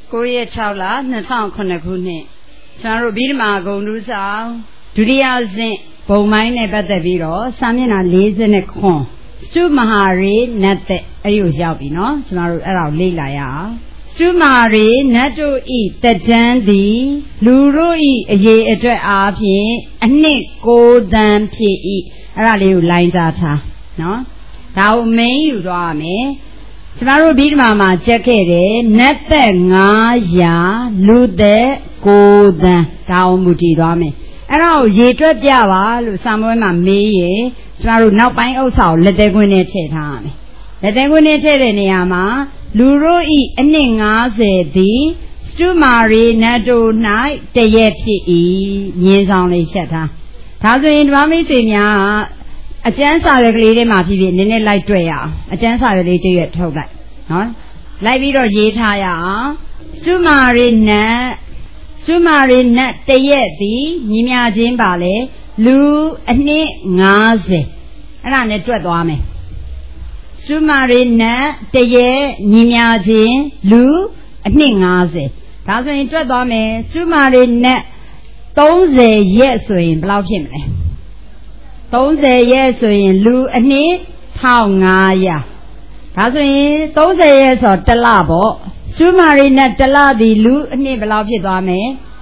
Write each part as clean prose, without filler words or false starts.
9 ရက် 6 လ 2009 ခုနှစ်ကျွန်တော်တို့ပြီးဓမ္မာဂုံတူးဆောင်ဒုတိယဆင့်ဘုံမိုင်းနဲ့ပတ်သက်ပြီးတော့စာမျက်နှာ40ခွန်စတုမဟာရေနတ်တဲ့အဲ့ဒီကိုရောက်ပြီနော်ကျွန်တော်တို့အဲ့ဒါကိုလေ့လာရအောင်စတုမဟာရေနတ်တို့ဤတဒန်းသည်လူတို့ဤအရေးအတွက်အားဖြင့်အနှစ်9 သန်းဖြစ်ဤအဲ့ဒါလေးကိုလိုင်းစားထားနော်ဒါကိုမင်းယူသွားရမယ်ကျွန်တော်တို့ပြီးဒီမှာကြက်ခဲ့တယ်နတ်သက်900လူသက်9 သန်းဒါအောင်မူတည်သွားမယ်အဲ့ဒါကိုရေတွက်ပြပါလို့စာမွေးမှာမေးရင်ကျွန်တော်တို့နောက်ပိုင်းဥစ္စာကိုလက်သေးခွင်းနဲ့ထည့်ထားရမယ်လက်သေးခွင်းနဲ့ထည့်တဲ့နေရာမှာလူတို့ဤအနှစ်50သည်စတုမာရီနတ်တို့၌တရက်ဖြစ်၏မြင်းဆောင်လေးဖြတ်ထားဒါဆိုရင်ဓမ္မမိတ်ဆွေများအကျမ်းစာရွက်ကလေးထဲမှာဖြစ်ဖြစ်နည်းနည်းလိုက်တွေ့ရအောင်အကျမ်းစာရွက်လေးတစ်ရွက်ထုတ်လိုက်နော်လိုက်ပြီးတော့ရေးထားရအောင်စတုမာရီနတ်တရက်သည်ညီမြချင်းပါလေလူအနှစ်50အဲ့ဒါနဲ့တွက်သွားမယ်စတုမာရီနတ်တရက်ညီမြချင်းလူအနှစ်50ဒါဆိုရင်တွက်သွားမယ်စတုမာရီနတ်30ရက်ဆိုရင်ဘယ်လောက်ဖြစ်မလဲ30ရက်ဆိုရင်လူအနှစ်1500ဒါဆိုရင်30ရက်ဆိုတစ်လပေါ့စတုမာရီနဲ့တစ်လသည်လူအနှစ်ဘယ်လောက်ဖြစ်သွားမလဲ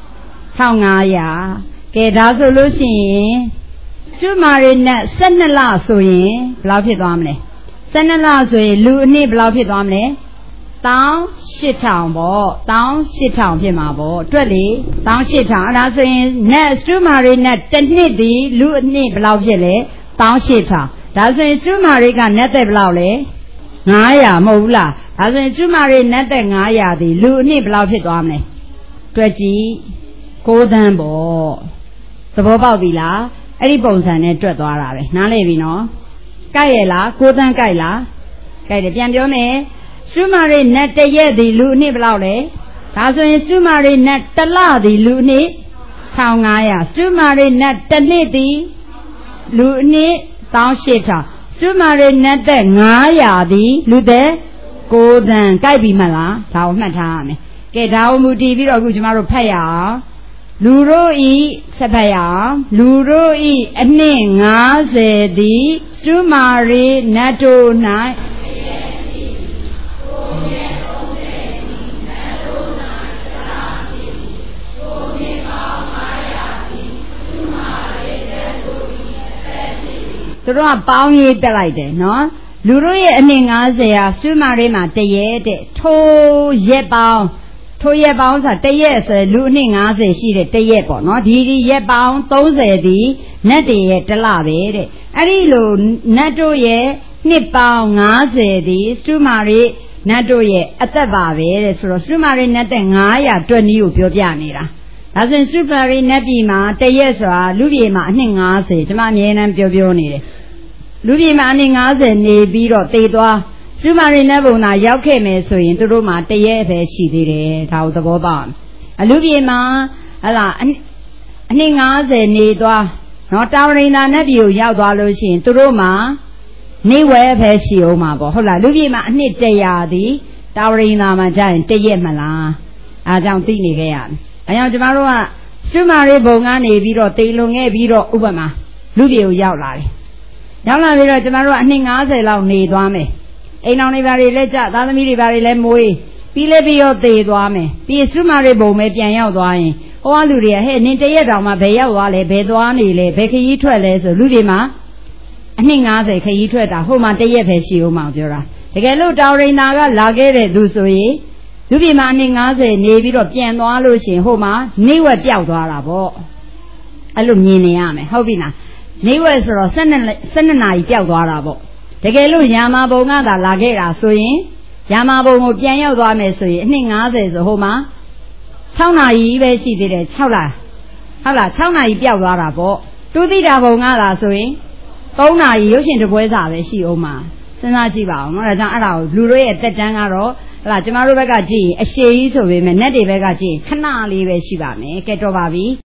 1500ကဲဒါဆိုလို့ရှိရင်စတုမာရီနဲ့12လဆိုရင်ဘယ်လောက်ဖြစ်သွားမလဲ12လဆိုရင်လူအနှစ်ဘယ်လောက်ဖြစ်သွားမလဲ18000ပေါ့18000ဖြစ်မှာပေါ့တွက်လေ18000အဲ့ဒါဆိုရင်နတ်စတုမာရီနဲ့တစ်နှစ်သည်လူအနှစ်ဘယ်လောက်ဖြစ်လဲ18000ဒါဆိုရင်စတုမာရီကနတ်သက်ဘယ်လောက်လဲ900မဟုတ်ဘူးလားဒါဆိုရင်စတုမာရီနတ်သက်900သည်လူအနှစ်ဘယ်လောက်ဖြစ်သွားမလဲတွက်ကြည့်9 သန်းပေါ့သဘောပေါက်ပြီလားအဲ့ဒီပုံစံနဲ့တွက်သွားတာပဲနားလည်ပြီနော်ကြိုက်ရလား9 သန်းကြိုက်လားကြိုက်တယ်ပြန်ပြောမယ်စတုမာရီနတ်တရက်သည်လူအနှစ်ဘယ်လောက်လဲဒါဆိုရင်စတုမာရီနတ်တစ်လသည်လူအနှစ်1500စတုမာရီနတ်တစ်နှစ်သည်လူအနှစ်18000စတုမာရီနတ်သက်900သည်လူသက်9 သန်းကြိုက်ပြီမလားဒါကိုမှတ်ထားရမယ်ကဲဒါကိုမူတည်ပြီးတော့အခုကျမတို့ဖတ်ရအောင်လူတို့ဤဆက်ဖတ်ရအောင်လူတို့ဤအနှစ်50သည်စတုမာရီနတ်တို့၌သူတို့ကပေါင်းရေးတက်လိုက်တယ်နော်လူတို့ရဲ့အနှစ်50ဟာစတုမာရီမှာတရက်တဲ့ထိုးရက်ပေါင်းဆိုတာတရက်ဆိုလူအနှစ်50ရှိတဲ့တရက်ပေါ့နော်ဒီရက်ပေါင်း30ဒီနတ်တွေရဲ့တစ်လပဲတဲ့အဲ့ဒီလိုနတ်တို့ရဲ့နှစ်ပေါင်း50ဒီစတုမာရီနတ်တို့ရဲ့အသက်ပါပဲတဲ့ဆိုတော့စတုမာရီနတ်တဲ့900တွက်နည်းကိုပြောပြနေတာဒါဆိုရင်စတုမာရီနတ်ပြည်မှာတရက်ဆိုတာလူပြည်မှာအနှစ်50ကျွန်မအမြဲတမ်းပြောနေတယ်လူပြည်မှာအနှစ်50နေပြီးတော့တည်သွားစတုမာရီနတ်ဘုံသာရောက်ခဲ့မယ်ဆိုရင်သူတို့မှာတရက်ပဲရှိသေးတယ်ဒါကိုသဘောပေါက်အလူပြည်မှာဟလာအနှစ်50နေသွားနော်တာဝရိန္ဒာနတ်ပြည်ကိုရောက်သွားလို့ရှိရင်သူတို့မှာနေဝဲပဲရှိအောင်မှာပေါ့ဟုတ်လားလူပြည်မှာအနှစ်100သည်တာဝရိန္ဒာမှာကြာရင်တရက်မလားအားကြောင့်သိနေခဲ့ရတယ်အဲကြောင့်ကျမတို့ကစတုမာရီဘုံကနေပြီးတော့တေလွန်ခဲ့ပြီးတော့ဥပမာလူပြည်ကိုရောက်လာတယ်ရောက်လာပြီးတော့ကျမတို့ကအနှစ်50လောက်နေသွားမယ်အိမ်တော်တွေဘာတွေလဲကြသားသမီးတွေဘာတွေလဲမွေးပြီးလဲပြီးတော့သေသွားမယ်ပြီးစတုမာရီဘုံပဲပြန်ရောက်သွားရင်ဟောလူတွေကဟဲ့နင်တရက်တောင်မှဘယ်ရောက်သွားလဲဘယ်သွားနေလဲဘယ်ခရီးထွက်လဲဆိုလူတွေမှာအနှစ်50ခရီးထွက်တာဟိုမှာတရက်ပဲရှိအောင်မှပြောတာတကယ်လို့တာဝရိန္ဒာကလာခဲ့တဲ့သူဆိုရင်လူပြည်မှာအနှစ်50နေပြီးတော့ပြန်သွားလို့ရှိရင်ဟိုမှာနေဝက်ပျောက်သွားတာပေါ့အဲ့လိုမြင်နေရမယ်ဟုတ်ပြီလားနေဝက်ဆိုတော့12နာရီပျောက်သွားတာပေါ့တကယ်လို့ယာမဘုံကသာလာခဲ့တာဆိုရင်ယာမဘုံကိုပြန်ရောက်သွားမယ်ဆိုရင်အနှစ်50ဆိုဟိုမှာ6နာရီပဲရှိသေးတယ်6လားဟုတ်လား6နာရီပျောက်သွားတာပေါ့တူတိတာဘုံကသာဆိုရင်3နာရီရုပ်ရှင်တပွဲစာပဲရှိအောင်မှာစဉ်းစားကြည့်ပါအောင်နော်ဒါကြောင့်အဲ့ဒါကိုလူတို့ရဲ့တက်တန်းကတော့ဟလာကျမတို့ဘက်ကကြည့်ရင်အရှိကြီးဆိုပေမဲ့နတ်တွေဘက်ကကြည့်ရင်ခဏလေးပဲရှိပါမယ်ကဲတော့ပါပြီ